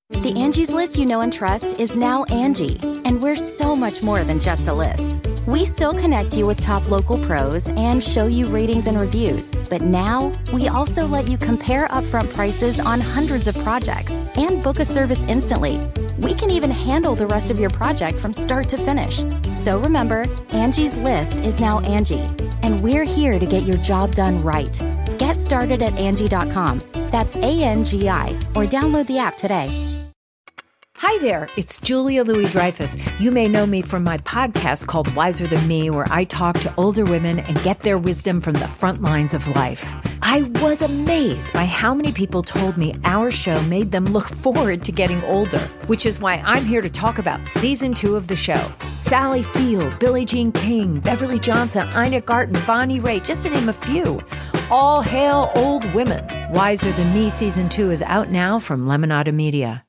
The Angie's List you know and trust is now Angie, and we're so much more than just a list. We still connect you with top local pros and show you ratings and reviews, but now we also let you compare upfront prices on hundreds of projects and book a service instantly. We can even handle the rest of your project from start to finish. So remember, Angie's List is now Angie, and we're here to get your job done right. Get started at Angie.com. That's ANGI, or download the app today. Hi there, it's Julia Louis-Dreyfus. You may know me from my podcast called Wiser Than Me, where I talk to older women and get their wisdom from the front lines of life. I was amazed by how many people told me our show made them look forward to getting older, which is why I'm here to talk about season 2 of the show. Sally Field, Billie Jean King, Beverly Johnson, Ina Garten, Bonnie Raitt, just to name a few. All hail old women. Wiser Than Me season 2 is out now from Lemonada Media.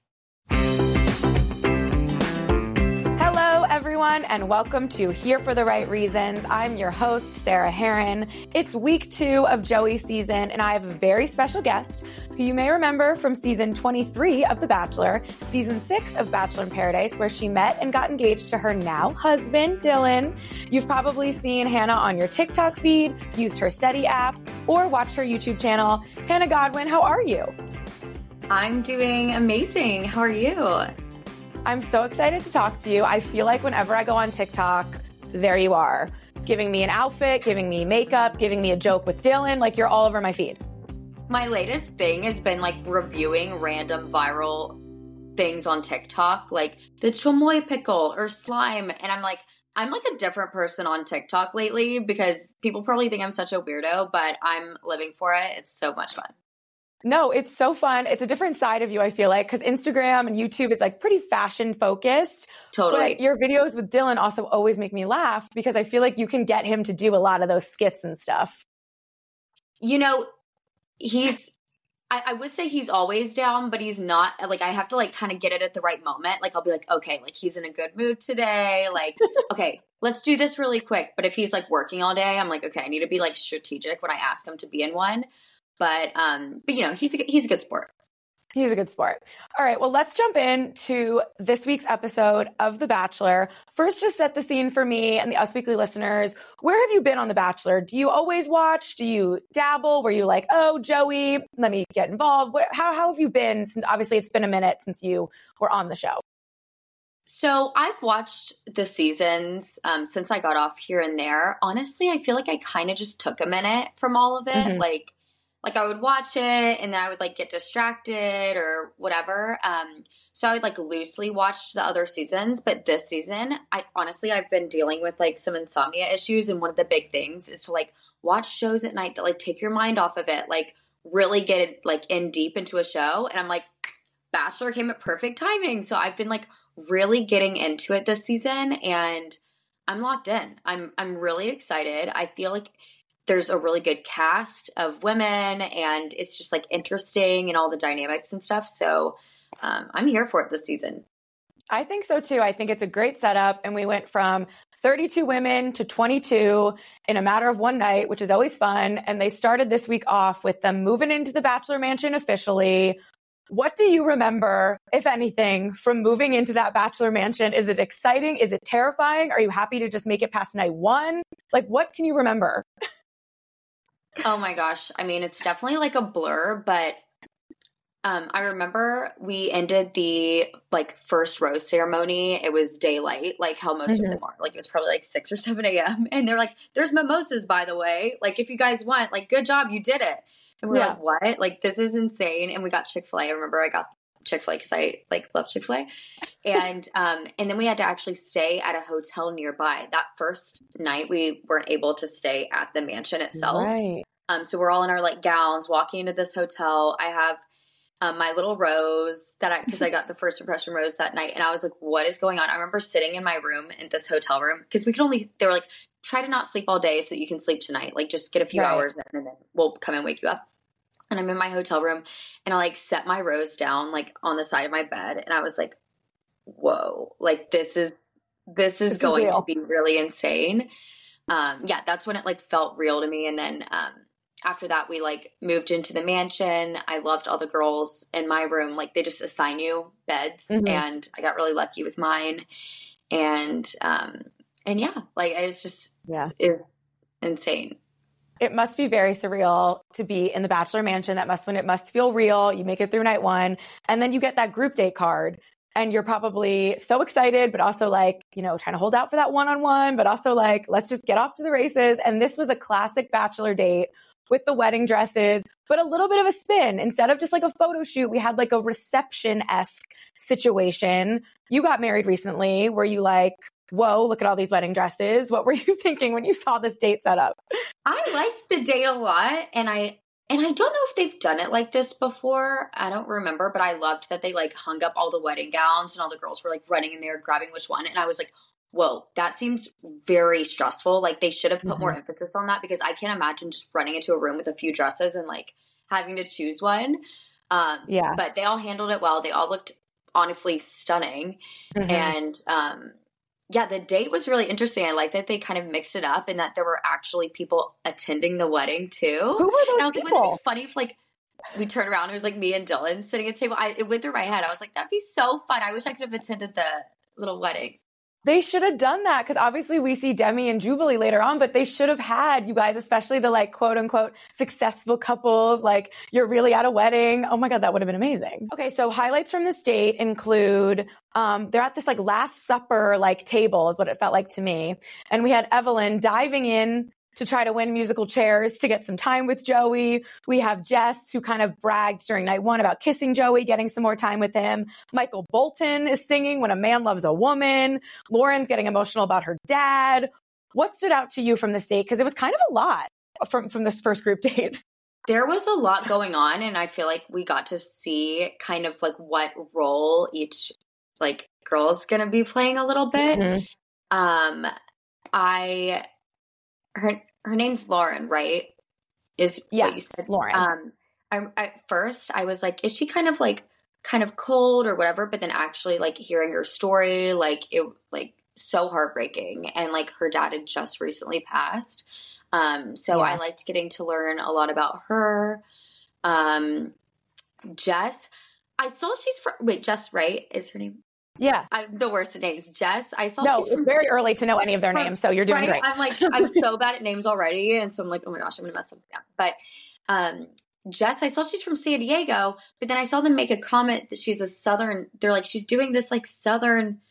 Everyone, and welcome to Here for the Right Reasons. I'm your host, Sarah Heron. It's week 2 of Joey's season, and I have a very special guest who you may remember from season 23 of The Bachelor, season 6 of Bachelor in Paradise, where she met and got engaged to her now husband, Dylan. You've probably seen Hannah on your TikTok feed, used her SETI app, or watched her YouTube channel. Hannah Godwin, how are you? I'm doing amazing. How are you? I'm so excited to talk to you. I feel like whenever I go on TikTok, there you are, giving me an outfit, giving me makeup, giving me a joke with Dylan. Like, you're all over my feed. My latest thing has been like reviewing random viral things on TikTok, like the chamoy pickle or slime. And I'm like a different person on TikTok lately because people probably think I'm such a weirdo, but I'm living for it. It's so much fun. No, it's so fun. It's a different side of you, I feel like, because Instagram and YouTube, it's like pretty fashion focused. Totally. But your videos with Dylan also always make me laugh because I feel like you can get him to do a lot of those skits and stuff. You know, I would say he's always down, but he's not. Like, I have to like kind of get it at the right moment. Like, I'll be like, okay, like he's in a good mood today. Like, okay, let's do this really quick. But if he's like working all day, I'm like, okay, I need to be like strategic when I ask him to be in one. But you know, he's a good sport. He's a good sport. All right. Well, let's jump into this week's episode of The Bachelor. First, just set the scene for me and the Us Weekly listeners. Where have you been on The Bachelor? Do you always watch? Do you dabble? Were you like, oh, Joey, let me get involved? How have you been since obviously it's been a minute since you were on the show? So I've watched the seasons since I got off here and there. Honestly, I feel like I kind of just took a minute from all of it. Mm-hmm. Like I would watch it and then I would like get distracted or whatever. So I would like loosely watch the other seasons. But this season, I've been dealing with like some insomnia issues. And one of the big things is to like watch shows at night that like take your mind off of it, like really get it like in deep into a show. And I'm like, Bachelor came at perfect timing. So I've been like really getting into it this season and I'm locked in. I'm really excited. I feel like there's a really good cast of women and it's just like interesting and all the dynamics and stuff. So I'm here for it this season. I think so too. I think it's a great setup. And we went from 32 women to 22 in a matter of one night, which is always fun. And they started this week off with them moving into the Bachelor Mansion officially. What do you remember, if anything, from moving into that Bachelor Mansion? Is it exciting? Is it terrifying? Are you happy to just make it past night 1? Like, what can you remember? Oh my gosh. I mean, it's definitely like a blur, but I remember we ended the like first rose ceremony. It was daylight, like how most of them are. Like it was probably like 6 or 7 a.m. And they're like, there's mimosas, by the way. Like if you guys want, like, good job, you did it. And we're like, what? Like, this is insane. And we got Chick-fil-A. I remember I got Chick-fil-A because I like love Chick-fil-A. And then we had to actually stay at a hotel nearby. That first night we weren't able to stay at the mansion itself. Right. So we're all in our like gowns walking into this hotel. I have my little rose because I got the first impression rose that night. And I was like, what is going on? I remember sitting in my room in this hotel room because they were like, try to not sleep all day so that you can sleep tonight. Like just get a few hours in and then we'll come and wake you up. And I'm in my hotel room and I like set my rose down like on the side of my bed. And I was like, whoa, like this is going to be really insane. Yeah, that's when it like felt real to me. And then after that, we like moved into the mansion. I loved all the girls in my room. Like they just assign you beds, and I got really lucky with mine. And yeah, like it was just it was insane. It must be very surreal to be in the Bachelor Mansion. It must feel real. You make it through night one, and then you get that group date card, and you're probably so excited, but also like, you know, trying to hold out for that one-on-one, but also like, let's just get off to the races. And this was a classic Bachelor date with the wedding dresses, but a little bit of a spin. Instead of just like a photo shoot, we had like a reception-esque situation. You got married recently. Were you like, whoa, look at all these wedding dresses? What were you thinking when you saw this date set up? I liked the date a lot, and I don't know if they've done it like this before. I don't remember, but I loved that they like hung up all the wedding gowns and all the girls were like running in there grabbing which one. And I was like, whoa, that seems very stressful. Like they should have put more emphasis on that, because I can't imagine just running into a room with a few dresses and like having to choose one. But they all handled it well. They all looked honestly stunning. And yeah, the date was really interesting. I like that they kind of mixed it up and that there were actually people attending the wedding too. Who were those and I was people? like, wouldn't it be funny if like we turned around and it was like me and Dylan sitting at the table? It went through my head. I was like, that'd be so fun. I wish I could have attended the little wedding. They should have done that, because obviously we see Demi and Jubilee later on, but they should have had you guys, especially the like quote unquote successful couples, like you're really at a wedding. Oh my God, that would have been amazing. Okay, so highlights from this date include they're at this like Last Supper like table is what it felt like to me. And we had Evelyn diving in to try to win musical chairs to get some time with Joey. We have Jess, who kind of bragged during night one about kissing Joey, getting some more time with him. Michael Bolton is singing When a Man Loves a Woman. Lauren's getting emotional about her dad. What stood out to you from this date? Because it was kind of a lot from this first group date. There was a lot going on, and I feel like we got to see kind of like what role each like girl's going to be playing a little bit. Her name's Lauren, right? Yes, Lauren. At first I was like, is she kind of cold or whatever? But then actually like hearing her story, like it like so heartbreaking, and like her dad had just recently passed. I liked getting to learn a lot about her. Jess, I saw Jess, right? Is her name? Yeah. I'm the worst at names. Jess, I saw she's from, it's very early to know any of their names, so you're doing great. I'm like, I'm so bad at names already, and so I'm like, oh my gosh, I'm going to mess something up. But Jess, I saw she's from San Diego, but then I saw them make a comment that she's a Southern, they're like, she's doing this like Southern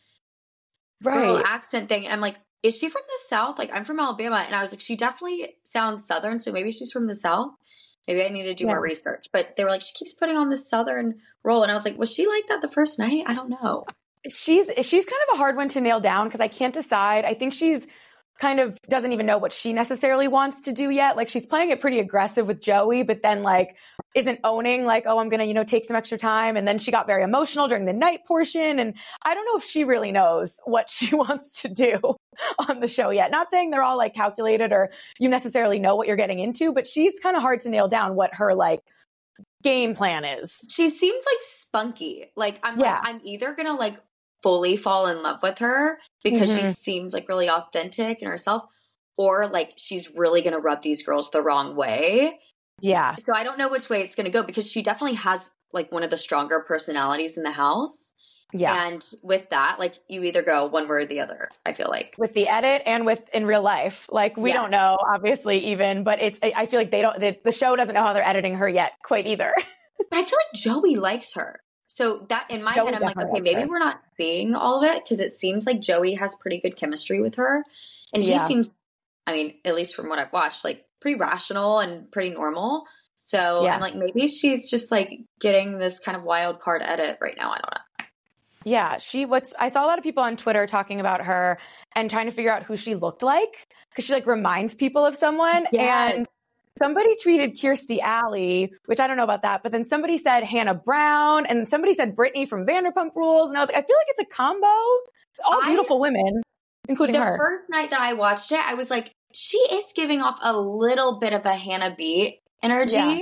girl accent thing. And I'm like, is she from the South? Like, I'm from Alabama. And I was like, she definitely sounds Southern, so maybe she's from the South. Maybe I need to do more research. But they were like, she keeps putting on this Southern role. And I was like, was she like that the first night? I don't know. She's kind of a hard one to nail down, because I can't decide. I think she's kind of doesn't even know what she necessarily wants to do yet. Like she's playing it pretty aggressive with Joey, but then like isn't owning like, oh, I'm going to, take some extra time. And then she got very emotional during the night portion. And I don't know if she really knows what she wants to do on the show yet. Not saying they're all like calculated or you necessarily know what you're getting into, but she's kind of hard to nail down what her like game plan is. She seems like spunky. Like I'm either going to like fully fall in love with her because she seems like really authentic in herself, or like she's really going to rub these girls the wrong way. Yeah. So I don't know which way it's going to go, because she definitely has like one of the stronger personalities in the house. Yeah. And with that, like you either go one way or the other, I feel like. With the edit and with in real life. Like we don't know, obviously, even, but I feel like the show doesn't know how they're editing her yet quite either. But I feel like Joey likes her. So that in my head, I'm like, okay, maybe we're not seeing all of it, because it seems like Joey has pretty good chemistry with her. And he seems, I mean, at least from what I've watched, like pretty rational and pretty normal. So I'm like, maybe she's just like getting this kind of wild card edit right now. I don't know. Yeah. I saw a lot of people on Twitter talking about her and trying to figure out who she looked like, because she like reminds people of someone. Yeah. And somebody tweeted Kirstie Alley, which I don't know about that, but then somebody said Hannah Brown, and somebody said Brittany from Vanderpump Rules. And I was like, I feel like it's a combo. All beautiful women, including her. The first night that I watched it, I was like, she is giving off a little bit of a Hannah B energy. Yeah.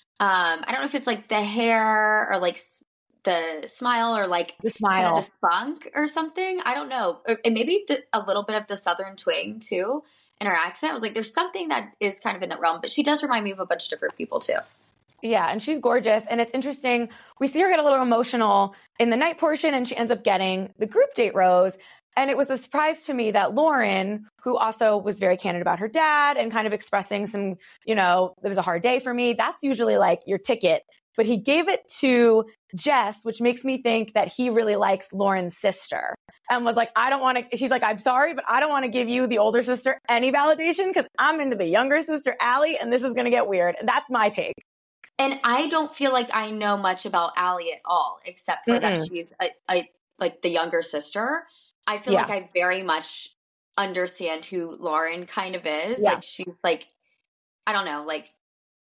I don't know if it's like the hair or like the smile or like the smile, kind of the spunk or something. I don't know. And maybe a little bit of the Southern twang too. and her accent. I was like, there's something that is kind of in that realm, but she does remind me of a bunch of different people too. Yeah, and she's gorgeous. And it's interesting. We see her get a little emotional in the night portion, and she ends up getting the group date rose. And it was a surprise to me that Lauren, who also was very candid about her dad and kind of expressing some, it was a hard day for me. That's usually like your ticket. But he gave it to Jess, which makes me think that he really likes Lauren's sister and was like, he's like, I'm sorry, but I don't want to give you, the older sister, any validation because I'm into the younger sister, Allie, and this is going to get weird. And that's my take. And I don't feel like I know much about Allie at all, except for that she's like the younger sister. I feel like I very much understand who Lauren kind of is. Yeah. Like she's like, I don't know, like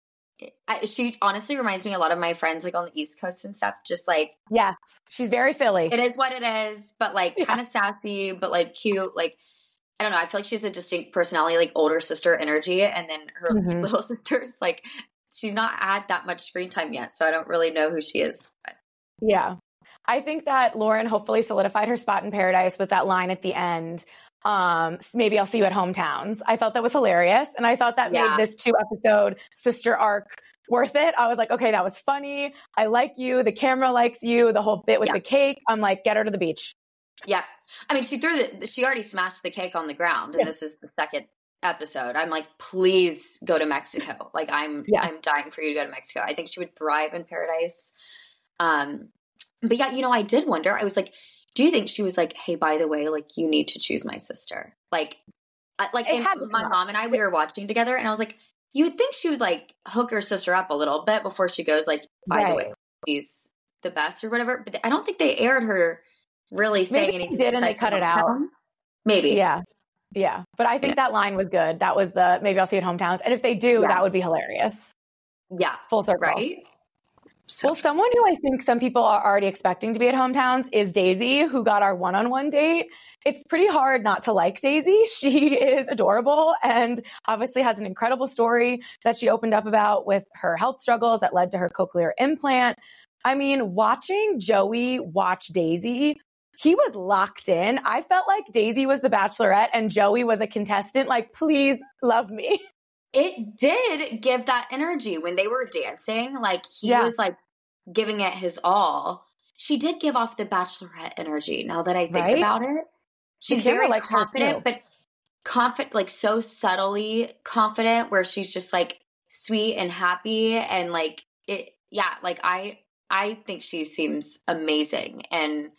she honestly reminds me a lot of my friends like on the East Coast and stuff. Just like, yes, she's very Philly. It is what it is, but like kind of sassy, but like cute. Like, I don't know. I feel like she's a distinct personality, like older sister energy. And then her little sister's like, she's not had that much screen time yet. So I don't really know who she is. But. Yeah. I think that Lauren hopefully solidified her spot in Paradise with that line at the end. Maybe I'll see you at Hometowns. I thought that was hilarious. And I thought that made this 2-episode sister arc worth it. I was like, okay, that was funny. I like you. The camera likes you. The whole bit with the cake. I'm like, get her to the beach. Yeah. I mean, she already smashed the cake on the ground. And this is the second episode. I'm like, please go to Mexico. Like I'm dying for you to go to Mexico. I think she would thrive in Paradise. But yeah, I did wonder, I was like, do you think she was like, hey, by the way, like you need to choose my sister? Like my mom and I, we were watching together and I was like, you would think she would like hook her sister up a little bit before she goes like, by the way, she's the best or whatever. But I don't think they aired her really saying anything. They did and they cut it out. Maybe. Yeah. Yeah. But I think that line was good. That was maybe I'll see you at Hometowns. And if they do, that would be hilarious. Yeah. Full circle. Right? Well, someone who I think some people are already expecting to be at Hometowns is Daisy, who got our one-on-one date. It's pretty hard not to like Daisy. She is adorable and obviously has an incredible story that she opened up about with her health struggles that led to her cochlear implant. I mean, watching Joey watch Daisy, he was locked in. I felt like Daisy was the Bachelorette and Joey was a contestant. Like, please love me. It did give that energy when they were dancing. Like he was like giving it his all. She did give off the Bachelorette energy. Now that I think about it, she's very like confident, but confident, like so subtly confident, where she's just like sweet and happy and like it. Yeah, like I think she seems amazing, and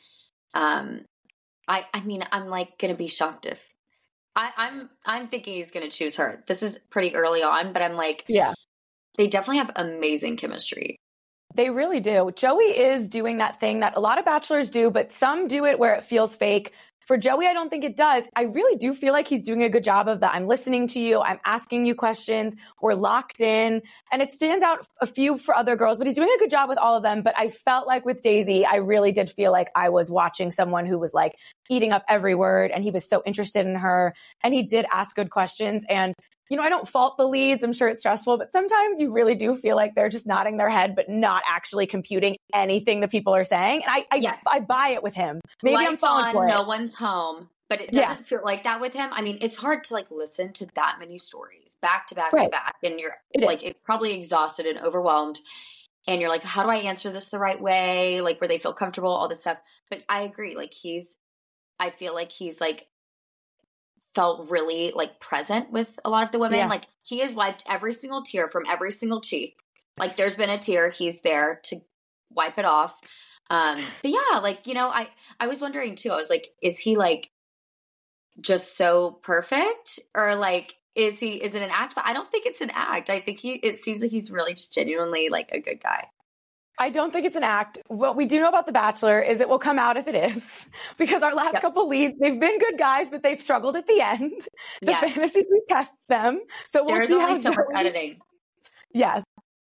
I mean, I'm like gonna be shocked if. I'm thinking he's going to choose her. This is pretty early on, but I'm like, they definitely have amazing chemistry. They really do. Joey is doing that thing that a lot of bachelors do, but some do it where it feels fake. For Joey, I don't think it does. I really do feel like he's doing a good job of that. I'm listening to you. I'm asking you questions. We're locked in. And it stands out a few for other girls, but he's doing a good job with all of them. But I felt like with Daisy, I really did feel like I was watching someone who was like eating up every word and he was so interested in her and he did ask good questions. And I don't fault the leads. I'm sure it's stressful, but sometimes you really do feel like they're just nodding their head, but not actually computing anything that people are saying. And I buy it with him. Maybe Lights I'm falling for it. No one's home, but it doesn't feel like that with him. I mean, it's hard to like listen to that many stories back to back to back. And you're probably exhausted and overwhelmed. And you're like, how do I answer this the right way? Like where they feel comfortable, all this stuff. But I agree. Like I feel like he's like, felt really like present with a lot of the women. Like he has wiped every single tear from every single cheek. Like there's been a tear, he's there to wipe it off. But yeah, like, I was wondering too, I was like, is he like just so perfect or like, is it an act? But I don't think it's an act. I think it seems like he's really just genuinely like a good guy. I don't think it's an act. What we do know about The Bachelor is it will come out if it is. Because our last couple leads, they've been good guys, but they've struggled at the end. The fantasy suite tests them. So we'll see only so much editing. Yes.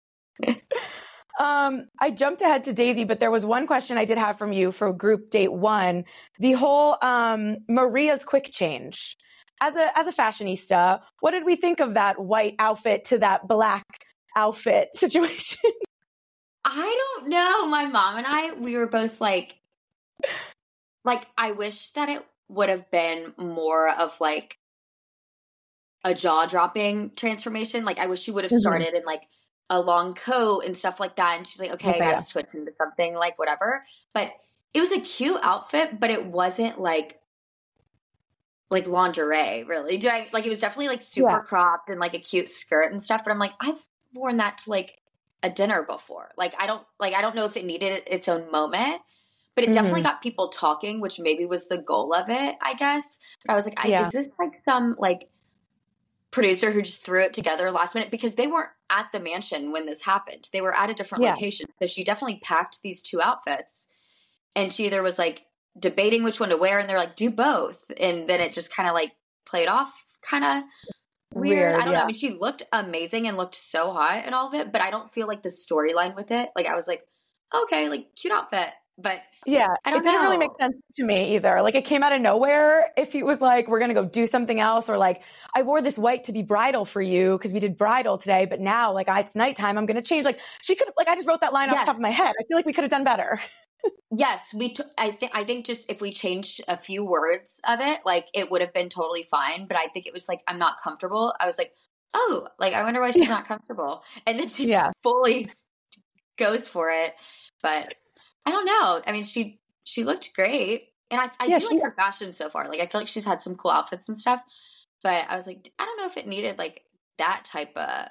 I jumped ahead to Daisy, but there was one question I did have from you for group date 1. The whole Maria's quick change. As a fashionista, what did we think of that white outfit to that black outfit situation? I don't know. My mom and we were both like, I wish that it would have been more of like a jaw-dropping transformation. Like, I wish she would have started in like a long coat and stuff like that. And she's like, okay, I gotta switch into something, like whatever. But it was a cute outfit, but it wasn't like lingerie, really. Like, it was definitely like super cropped and like a cute skirt and stuff. But I'm like, I've worn that to like a dinner before. Like, I don't know if it needed its own moment, but it definitely got people talking, which maybe was the goal of it, I guess. But I was like, is this like some like producer who just threw it together last minute? Because they weren't at the mansion when this happened. They were at a different location. So she definitely packed these two outfits, and she either was like debating which one to wear, and they're like, do both. And then it just kind of like played off kind of weird. I don't know. I mean, she looked amazing and looked so hot and all of it, but I don't feel like the storyline with it. Like, I was like, okay, like cute outfit. But yeah, I don't it didn't really make sense to me either. Like, it came out of nowhere. If he was like, we're going to go do something else, or like, I wore this white to be bridal for you because we did bridal today, but now like it's nighttime, I'm going to change. Like, she could have, like, I just wrote that line off the top of my head. I feel like we could have done better. Yes, I think just if we changed a few words of it, like, it would have been totally fine. But I think it was like, I'm not comfortable. I was like, oh, like, I wonder why she's not comfortable. And then she fully goes for it. But I don't know. I mean, she looked great. And I do like her fashion so far. Like, I feel like she's had some cool outfits and stuff. But I was like, I don't know if it needed like that type of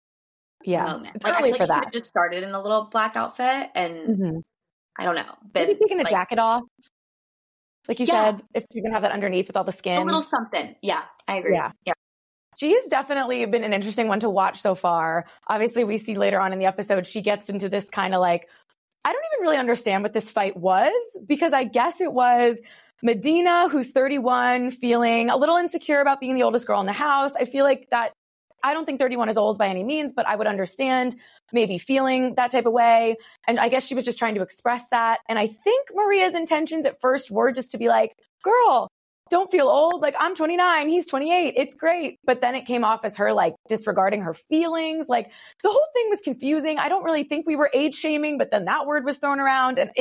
moment. It's like, early I feel for like that. she could have just started in the little black outfit, and I don't know. But maybe taking the jacket off. Like you said, if you're going to have that underneath with all the skin. A little something. Yeah, I agree. Yeah. She has definitely been an interesting one to watch so far. Obviously, we see later on in the episode, she gets into this kind of like, I don't even really understand what this fight was, because I guess it was Medina, who's 31, feeling a little insecure about being the oldest girl in the house. I feel like that, I don't think 31 is old by any means, but I would understand maybe feeling that type of way. And I guess she was just trying to express that. And I think Maria's intentions at first were just to be like, girl, don't feel old. Like, I'm 29, he's 28. It's great. But then it came off as her like disregarding her feelings. Like, the whole thing was confusing. I don't really think we were age shaming, but then that word was thrown around, and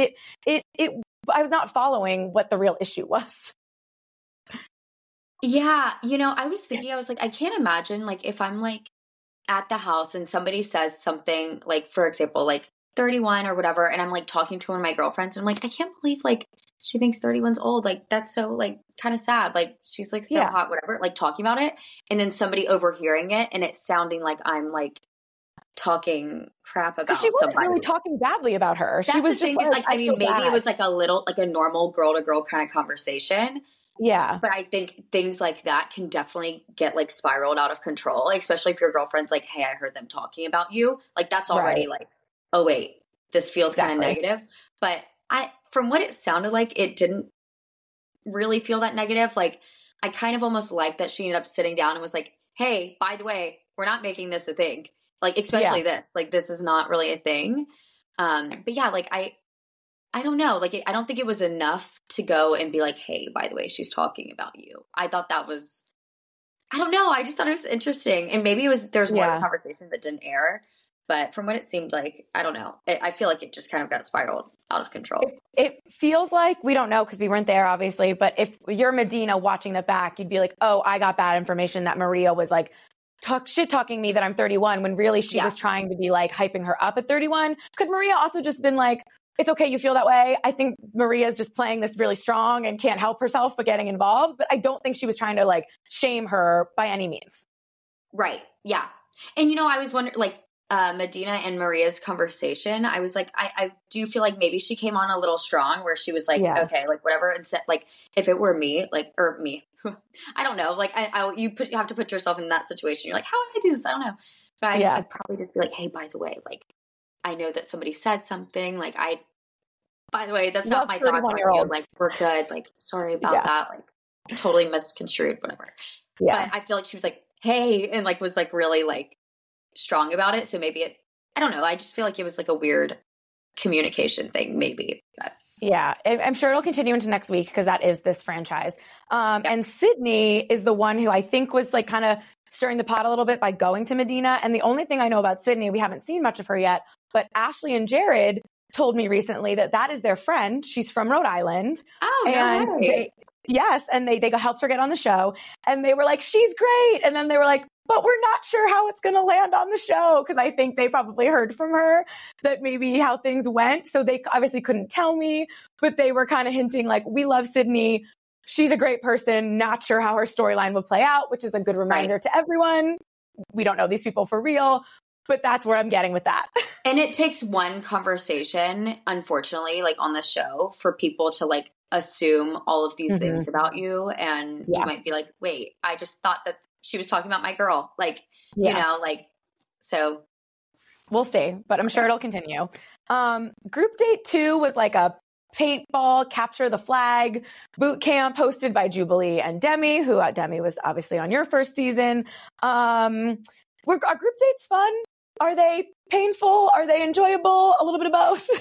I was not following what the real issue was. Yeah. I was thinking, I was like, I can't imagine like if I'm like at the house and somebody says something like, for example, like 31 or whatever, and I'm like talking to one of my girlfriends, and I'm like, I can't believe like she thinks 31's old. Like, that's so like kind of sad. Like, she's like so hot, whatever, like talking about it. And then somebody overhearing it and it sounding like I'm like talking crap about she wasn't somebody. really talking badly about her. That's she was just like, I mean, maybe it was like a little, like a normal girl to girl kind of conversation. Yeah. But I think things like that can definitely get like spiraled out of control, like, especially if your girlfriend's like, hey, I heard them talking about you. Like, that's already like, oh wait, this feels kind of negative. But from what it sounded like, it didn't really feel that negative. Like, I kind of almost liked that she ended up sitting down and was like, hey, by the way, we're not making this a thing. Like, especially this, like, this is not really a thing. But yeah, like, I don't know. Like, I don't think it was enough to go and be like, hey, by the way, she's talking about you. I thought that was, I don't know. I just thought it was interesting. And maybe there's more of the conversation that didn't air. But from what it seemed like, I don't know. I feel like it just kind of got spiraled out of control. It feels like, we don't know because we weren't there, obviously. But if you're Medina watching the back, you'd be like, oh, I got bad information that Maria was like shit-talking me that I'm 31, when really she was trying to be like hyping her up at 31. Could Maria also just been like, it's okay, you feel that way? I think Maria's just playing this really strong and can't help herself but getting involved. But I don't think she was trying to like shame her by any means. Right. Yeah. And I was wondering, like, Medina and Maria's conversation, I was like, I do feel like maybe she came on a little strong, where she was like, okay, like whatever. And said, like, if it were me, like, or me, I don't know. Like, you have to put yourself in that situation. You're like, how would I do this? I don't know. But I'd probably just be like, hey, by the way, like, I know that somebody said something. Like, by the way, that's not my thought on you. Like, we're good. Like, sorry about that. Like, totally misconstrued, whatever. Yeah. But I feel like she was like, hey, and like was like really like strong about it. So maybe I don't know. I just feel like it was like a weird communication thing, maybe. But. Yeah, I'm sure it'll continue into next week because that is this franchise. And Sydney is the one who I think was like kind of stirring the pot a little bit by going to Medina. And the only thing I know about Sydney, we haven't seen much of her yet, but Ashley and Jared told me recently that is their friend. She's from Rhode Island. Oh, and Yes. And they helped her get on the show and they were like, she's great. And then they were like, but we're not sure how it's going to land on the show. Cause I think they probably heard from her that maybe how things went. So they obviously couldn't tell me, but they were kind of hinting like, we love Sydney. She's a great person. Not sure how her storyline will play out, which is a good reminder to everyone. We don't know these people for real, but that's where I'm getting with that. And it takes one conversation, unfortunately, like on the show for people to like assume all of these things about you. And you might be like, wait, I just thought that she was talking about my girl. Like, you know, like, so. We'll see, but I'm sure it'll continue. Group date 2 was like a paintball, capture the flag boot camp hosted by Jubilee and Demi, who Demi was obviously on your first season. Are group dates fun? Are they painful? Are they enjoyable? A little bit of both?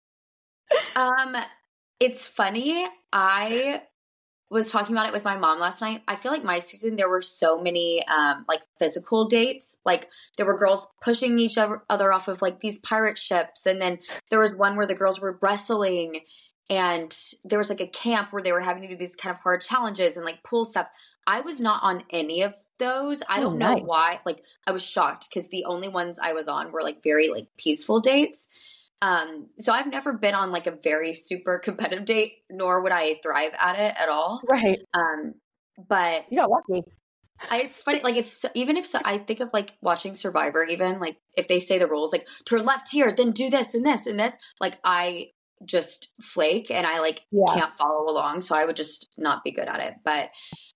It's funny. I was talking about it with my mom last night. I feel like my season, there were so many like physical dates. Like there were girls pushing each other off of like these pirate ships. And then there was one where the girls were wrestling and there was like a camp where they were having to do these kind of hard challenges and like pool stuff. I was not on any of those. I don't know why. Like I was shocked because the only ones I was on were like very like peaceful dates. So I've never been on like a very super competitive date, nor would I thrive at it at all. Right. But you got lucky. It's funny. Like even if I think of like watching Survivor, even like if they say the rules, like turn left here, then do this and this and this, like I just flake and I like can't follow along. So I would just not be good at it. But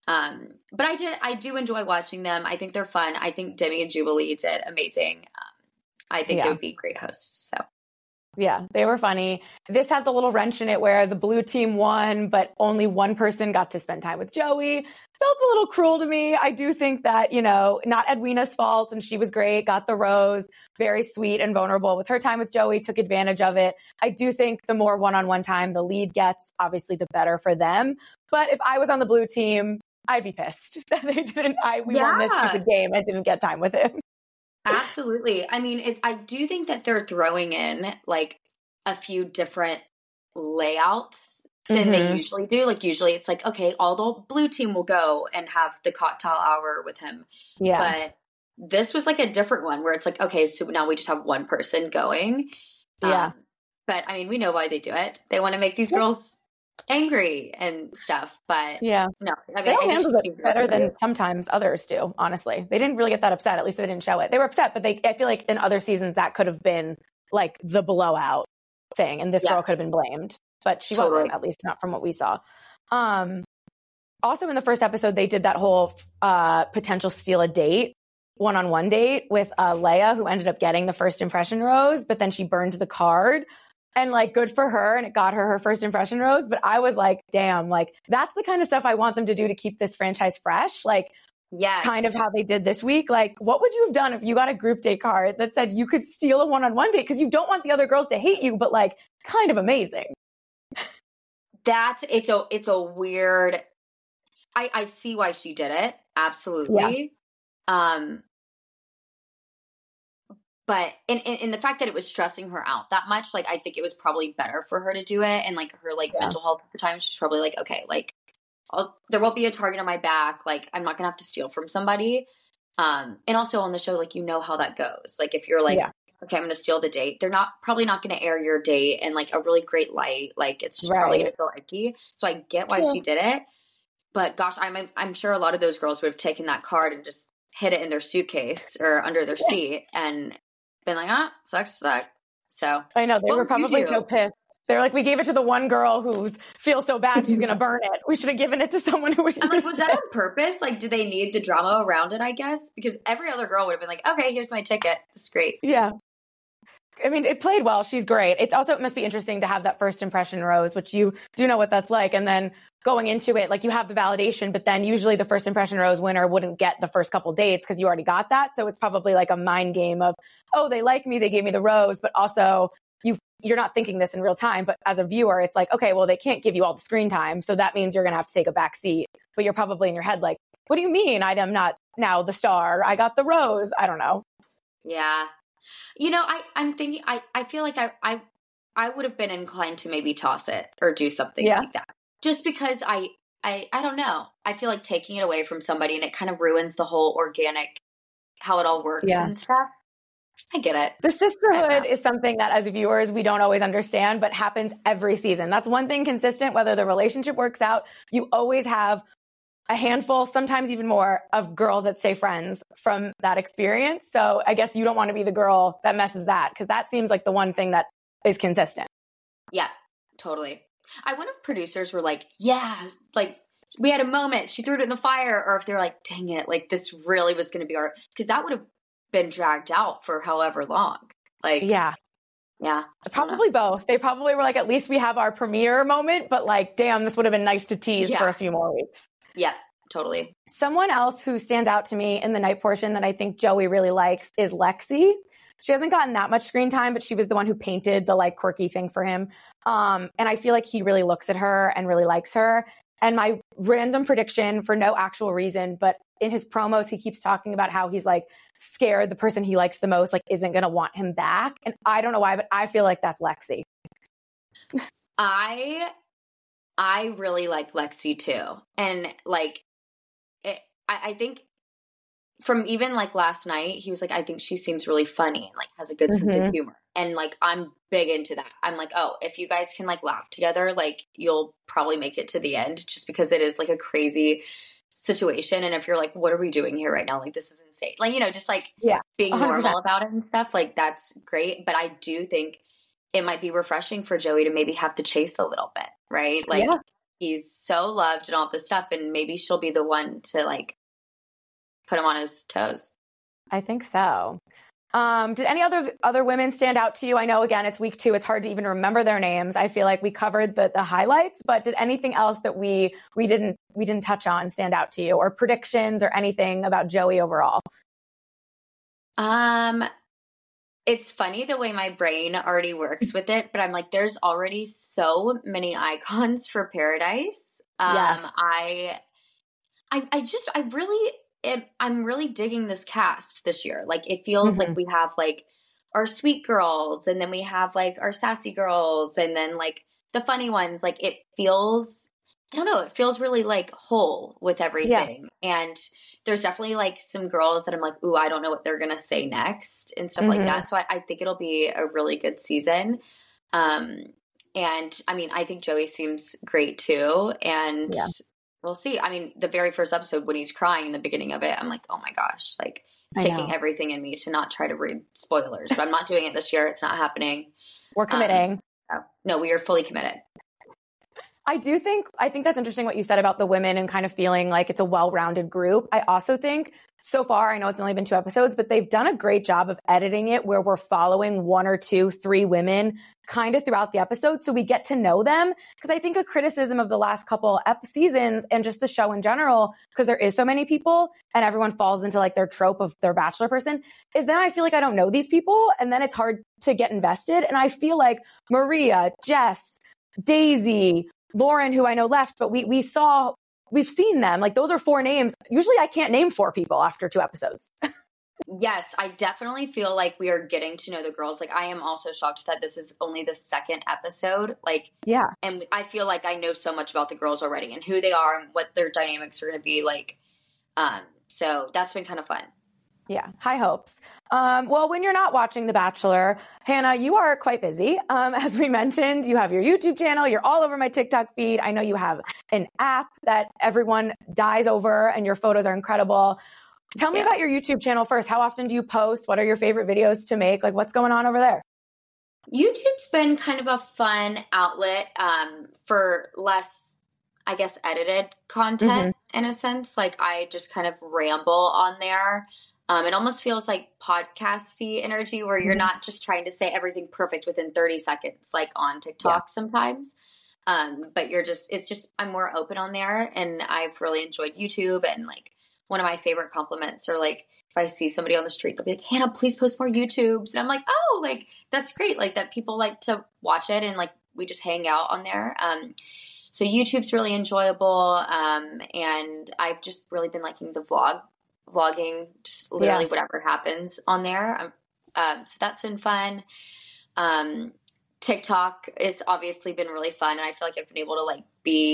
I do enjoy watching them. I think they're fun. I think Demi and Jubilee did amazing. I think they would be great hosts. So. Yeah, they were funny. This had the little wrench in it where the blue team won, but only one person got to spend time with Joey. Felt a little cruel to me. I do think that, you know, not Edwina's fault, and she was great, got the rose, very sweet and vulnerable with her time with Joey, took advantage of it. I do think the more one-on-one time the lead gets, obviously the better for them. But if I was on the blue team, I'd be pissed that they didn't, we won this stupid game and didn't get time with him. Absolutely. I mean, I do think that they're throwing in like a few different layouts than they usually do. Like usually it's like, okay, all the blue team will go and have the cocktail hour with him. Yeah. But this was like a different one where it's like, okay, so now we just have one person going. Yeah. But I mean, we know why they do it. They want to make these girls angry and stuff, but no, I mean, they handled it better than sometimes others do. Honestly, they didn't really get that upset. At least they didn't show it. They were upset, but I feel like in other seasons that could have been like the blowout thing, and this girl could have been blamed, but she wasn't. At least not from what we saw. Also, in the first episode, they did that whole potential steal a date, one-on-one date with Leia, who ended up getting the first impression rose, but then she burned the card. And like, good for her. And it got her first impression rose. But I was like, damn, like that's the kind of stuff I want them to do to keep this franchise fresh. Like, kind of how they did this week. Like, what would you have done if you got a group date card that said you could steal a one-on-one date? Because you don't want the other girls to hate you, but like kind of amazing. It's a weird, I see why she did it. Absolutely. Yeah. But in the fact that it was stressing her out that much, like I think it was probably better for her to do it, and like her like mental health at the time, she's probably like, okay, like there won't be a target on my back. Like I'm not gonna have to steal from somebody. And also on the show, like you know how that goes. Like if you're like, okay, I'm gonna steal the date, they're probably not gonna air your date in like a really great light. Like it's just probably gonna feel icky. So I get why she did it, but gosh, I'm sure a lot of those girls would have taken that card and just hid it in their suitcase or under their seat and been like, sucks. So I know they were probably so pissed. They're like, we gave it to the one girl who feels so bad she's gonna burn it. We should have given it to someone who would. I'm like, was that on purpose? Like, do they need the drama around it? I guess because every other girl would have been like, okay, here's my ticket. It's great. Yeah. I mean, it played well. She's great. It must be interesting to have that first impression rose, which you do know what that's like. And then going into it, like you have the validation, but then usually the first impression rose winner wouldn't get the first couple dates because you already got that. So it's probably like a mind game of, oh, they like me, they gave me the rose, but also you're not thinking this in real time. But as a viewer, it's like, okay, well, they can't give you all the screen time. So that means you're going to have to take a back seat. But you're probably in your head like, what do you mean I'm not now the star? I got the rose. I don't know. Yeah. You know, I'm thinking, I feel like I would have been inclined to maybe toss it or do something like that. Just because I don't know. I feel like taking it away from somebody and it kind of ruins the whole organic, how it all works and stuff. I get it. The sisterhood is something that as viewers, we don't always understand, but happens every season. That's one thing consistent, whether the relationship works out, you always have a handful, sometimes even more, of girls that stay friends from that experience. So I guess you don't want to be the girl that messes that, because that seems like the one thing that is consistent. Yeah, totally. I wonder if producers were like, yeah, like we had a moment, she threw it in the fire, or if they're like, dang it, like this really was going to be our, because that would have been dragged out for however long. Like, yeah, probably both. They probably were like, at least we have our premiere moment, but like, damn, this would have been nice to tease for a few more weeks. Yeah, totally. Someone else who stands out to me in the night portion that I think Joey really likes is Lexi. She hasn't gotten that much screen time, but she was the one who painted the like quirky thing for him. And I feel like he really looks at her and really likes her. And my random prediction, for no actual reason, but in his promos, he keeps talking about how he's like scared the person he likes the most, like isn't going to want him back. And I don't know why, but I feel like that's Lexi. I really like Lexi too. And like, I think from even like last night, he was like, I think she seems really funny and like has a good sense of humor. And like, I'm big into that. I'm like, oh, if you guys can like laugh together, like you'll probably make it to the end, just because it is like a crazy situation. And if you're like, what are we doing here right now? Like, this is insane. Like, you know, just like being 100%. Normal about it and stuff, like that's great. But I do think it might be refreshing for Joey to maybe have to chase a little bit, right? Like he's so loved and all this stuff, and maybe she'll be the one to like put him on his toes. I think so. Did any other women stand out to you? I know, again, it's week 2. It's hard to even remember their names. I feel like we covered the highlights, but did anything else that we didn't touch on stand out to you, or predictions or anything about Joey overall? It's funny the way my brain already works with it, but I'm like, there's already so many icons for Paradise. Yes. I'm really digging this cast this year. Like, it feels like we have like our sweet girls, and then we have like our sassy girls, and then like the funny ones. Like, it feels, I don't know, it feels really like whole with everything. And there's definitely like some girls that I'm like, ooh, I don't know what they're going to say next and stuff like that. So I think it'll be a really good season. And I mean, I think Joey seems great too. And we'll see. I mean, the very first episode when he's crying in the beginning of it, I'm like, oh my gosh, like it's taking everything in me to not try to read spoilers, but I'm not doing it this year. It's not happening. We're committing. No, we are fully committed. I think that's interesting what you said about the women and kind of feeling like it's a well-rounded group. I also think so far, I know it's only been 2 episodes, but they've done a great job of editing it where we're following 1 or 2, 3 women kind of throughout the episode. So we get to know them. Because I think a criticism of the last couple seasons and just the show in general, because there is so many people and everyone falls into like their trope of their bachelor person, is then I feel like I don't know these people. And then it's hard to get invested. And I feel like Maria, Jess, Daisy, Lauren, who I know left, but we've seen them. Like, those are 4 names. Usually I can't name 4 people after 2 episodes. Yes, I definitely feel like we are getting to know the girls. Like, I am also shocked that this is only the 2nd episode. Like, and I feel like I know so much about the girls already and who they are and what their dynamics are going to be like. So that's been kind of fun. Yeah, high hopes. Well, when you're not watching The Bachelor, Hannah, you are quite busy. As we mentioned, you have your YouTube channel. You're all over my TikTok feed. I know you have an app that everyone dies over, and your photos are incredible. Tell me about your YouTube channel first. How often do you post? What are your favorite videos to make? Like, what's going on over there? YouTube's been kind of a fun outlet for less, I guess, edited content in a sense. Like, I just kind of ramble on there. It almost feels like podcasty energy where you're not just trying to say everything perfect within 30 seconds, like on TikTok sometimes. But I'm more open on there, and I've really enjoyed YouTube. And like, one of my favorite compliments are like, if I see somebody on the street, they'll be like, Hannah, please post more YouTubes. And I'm like, oh, like, that's great. Like, that people like to watch it, and like, we just hang out on there. So YouTube's really enjoyable. And I've just really been liking the vlogging, just literally whatever happens on there. So that's been fun. TikTok has obviously been really fun. And I feel like I've been able to like be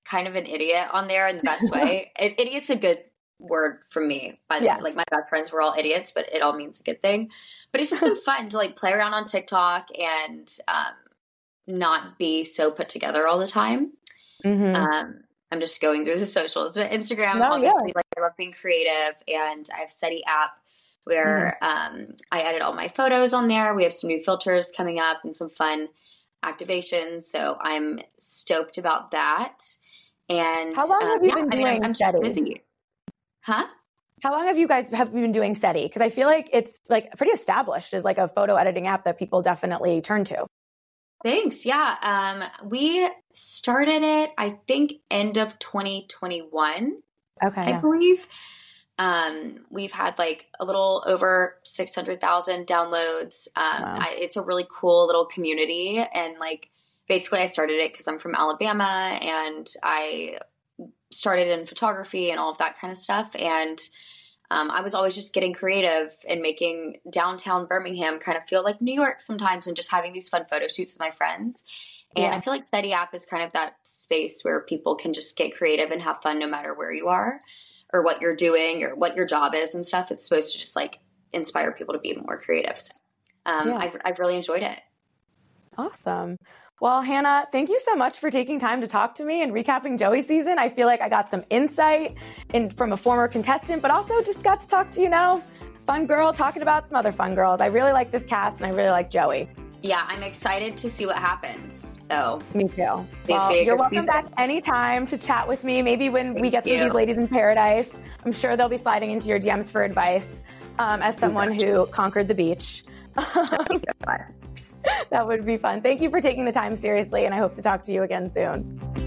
kind of an idiot on there in the best way. Idiot's a good word from me, by the way. Like, my best friends were all idiots, but it all means a good thing. But it's just been fun to like play around on TikTok and not be so put together all the time. I'm just going through the socials, but Instagram, obviously, like, I love being creative, and I have SETI app where I edit all my photos on there. We have some new filters coming up and some fun activations, so I'm stoked about that. And how long have you been doing I'm SETI? just busy. Huh? How long have you guys been doing SETI? Because I feel like it's like pretty established as like a photo editing app that people definitely turn to. Thanks. Yeah. We started it, I think, end of 2021. Okay. I believe. We've had like a little over 600,000 downloads. Wow. It's a really cool little community. And like, basically I started it because I'm from Alabama, and I started in photography and all of that kind of stuff. And I was always just getting creative and making downtown Birmingham kind of feel like New York sometimes, and just having these fun photo shoots with my friends. And I feel like SETI app is kind of that space where people can just get creative and have fun no matter where you are or what you're doing or what your job is and stuff. It's supposed to just like inspire people to be more creative. So I've really enjoyed it. Awesome. Well, Hannah, thank you so much for taking time to talk to me and recapping Joey season. I feel like I got some insight from a former contestant, but also just got to talk to, fun girl talking about some other fun girls. I really like this cast, and I really like Joey. Yeah, I'm excited to see what happens. So me too. Well, you're welcome back anytime to chat with me. Maybe when we get to these ladies in paradise, I'm sure they'll be sliding into your DMs for advice as someone who conquered the beach. That would be fun. Thank you for taking the time seriously, and I hope to talk to you again soon.